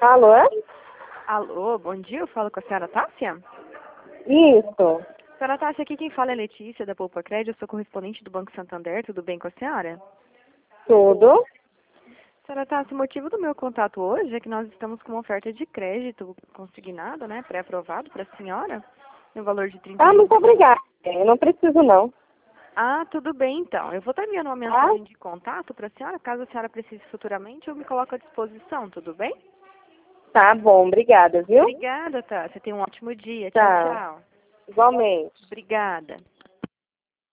Alô? Alô, bom dia, eu falo com a senhora Tássia? Isso. Senhora Tássia, aqui quem fala é Letícia, da Poupa Crédito, eu sou correspondente do Banco Santander, tudo bem com a senhora? Tudo. Senhora Tássia, o motivo do meu contato hoje é que nós estamos com uma oferta de crédito consignado, né, pré-aprovado para a senhora, no valor de 30 mil. Muito obrigada. Eu não preciso, não. Ah, tudo bem então. Eu vou estar enviando uma Tá? mensagem de contato para a senhora, caso a senhora precise futuramente, eu me coloco à disposição, tudo bem? Tá bom, obrigada, viu? Obrigada, Tássia. Tenha um ótimo dia. Tchau, Tá. tchau. Igualmente. Obrigada.